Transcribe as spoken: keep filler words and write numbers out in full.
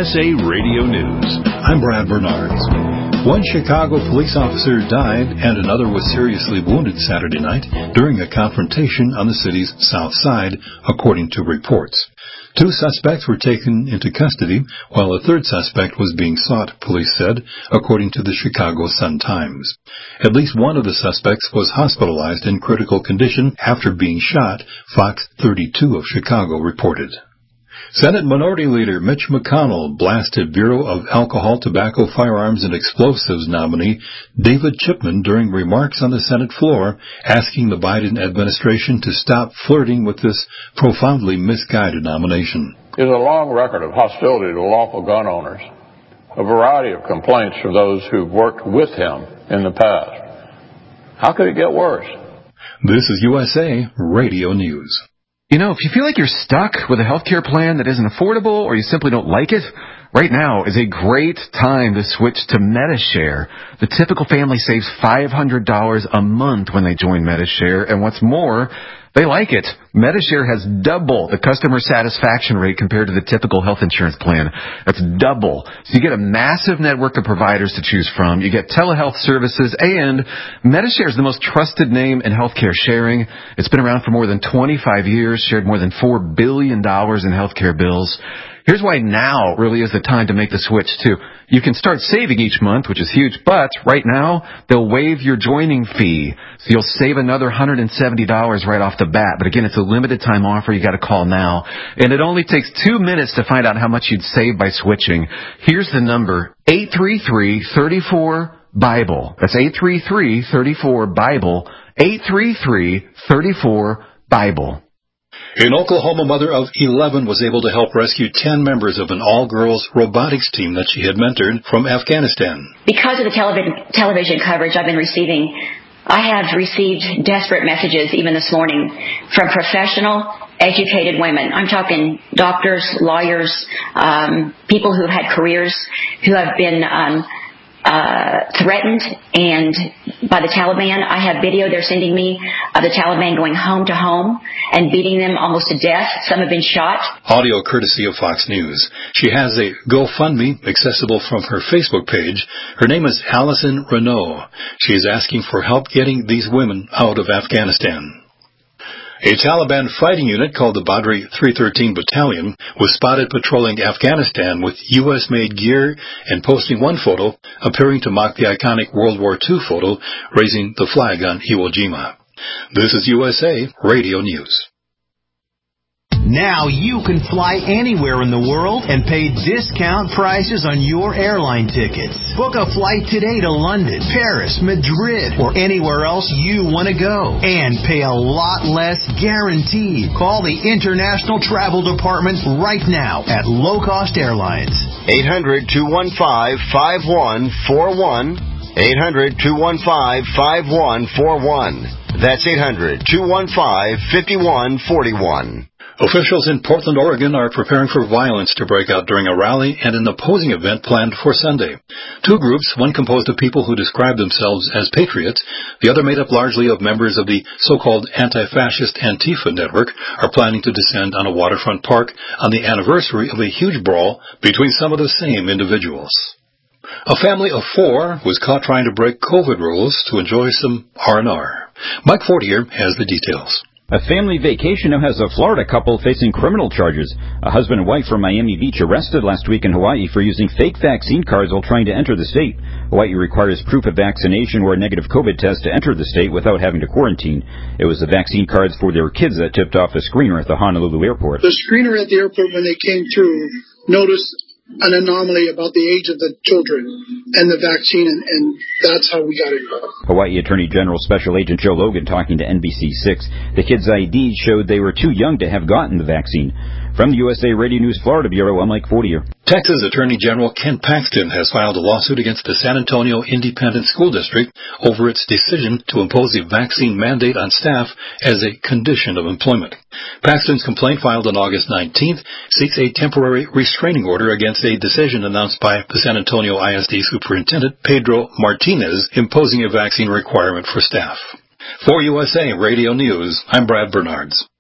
S A Radio News. I'm Brad Bernards. One Chicago police officer died and another was seriously wounded Saturday night during a confrontation on the city's south side, according to reports. Two suspects were taken into custody, while a third suspect was being sought, police said, according to the Chicago Sun-Times. At least one of the suspects was hospitalized in critical condition after being shot, Fox thirty-two of Chicago reported. Senate Minority Leader Mitch McConnell blasted Bureau of Alcohol, Tobacco, Firearms, and Explosives nominee David Chipman during remarks on the Senate floor, asking the Biden administration to stop flirting with this profoundly misguided nomination. There's a long record of hostility to lawful gun owners, a variety of complaints from those who've worked with him in the past. How could it get worse? This is U S A Radio News. You know, if you feel like you're stuck with a healthcare plan that isn't affordable or you simply don't like it, right now is a great time to switch to Medi-Share. The typical family saves five hundred dollars a month when they join Medi-Share, and what's more, they like it. Medi-Share has double the customer satisfaction rate compared to the typical health insurance plan. That's double. So you get a massive network of providers to choose from. You get telehealth services, and Medi-Share is the most trusted name in healthcare sharing. It's been around for more than twenty-five years, shared more than four billion dollars in healthcare bills. Here's why now really is the time to make the switch, too. You can start saving each month, which is huge, but right now, they'll waive your joining fee. So you'll save another one hundred seventy dollars right off the bat. But again, it's a limited time offer. You got to call now. And it only takes two minutes to find out how much you'd save by switching. Here's the number, eight three three, three four, BIBLE. That's eight three three, three four, BIBLE. eight three three, three four, BIBLE. An Oklahoma mother of eleven was able to help rescue ten members of an all-girls robotics team that she had mentored from Afghanistan. Because of the television television coverage I've been receiving, I have received desperate messages even this morning from professional, educated women. I'm talking doctors, lawyers, um, people who have had careers, who have been um, uh, threatened and by the Taliban. I have video they're sending me of the Taliban going home to home and beating them almost to death. Some have been shot. Audio courtesy of Fox News. She has a GoFundMe accessible from her Facebook page. Her name is Allison Renault. She is asking for help getting these women out of Afghanistan. A Taliban fighting unit called the Badri three thirteen Battalion was spotted patrolling Afghanistan with U S-made gear and posting one photo appearing to mock the iconic World War Two photo raising the flag on Iwo Jima. This is U S A Radio News. Now you can fly anywhere in the world and pay discount prices on your airline tickets. Book a flight today to London, Paris, Madrid, or anywhere else you want to go. And pay a lot less guaranteed. Call the International Travel Department right now at Low Cost Airlines. eight hundred, two one five, five one four one. eight hundred, two one five, five one four one. That's eight hundred, two one five, five one four one. Officials in Portland, Oregon are preparing for violence to break out during a rally and an opposing event planned for Sunday. Two groups, one composed of people who describe themselves as patriots, the other made up largely of members of the so-called anti-fascist Antifa network, are planning to descend on a waterfront park on the anniversary of a huge brawl between some of the same individuals. A family of four was caught trying to break COVID rules to enjoy some R and R. Mike Fortier has the details. A family vacation now has a Florida couple facing criminal charges. A husband and wife from Miami Beach arrested last week in Hawaii for using fake vaccine cards while trying to enter the state. Hawaii requires proof of vaccination or a negative COVID test to enter the state without having to quarantine. It was the vaccine cards for their kids that tipped off the screener at the Honolulu airport. The screener at the airport, when they came through, noticed an anomaly about the age of the children and the vaccine, and, and that's how we got involved. Hawaii Attorney General Special Agent Joe Logan talking to N B C six. The kids' I Ds showed they were too young to have gotten the vaccine. From the U S A Radio News Florida Bureau, I'm Mike Fortier. Texas Attorney General Ken Paxton has filed a lawsuit against the San Antonio Independent School District over its decision to impose a vaccine mandate on staff as a condition of employment. Paxton's complaint, filed on August nineteenth, seeks a temporary restraining order against a decision announced by the San Antonio I S D Superintendent Pedro Martinez imposing a vaccine requirement for staff. For U S A Radio News, I'm Brad Bernards.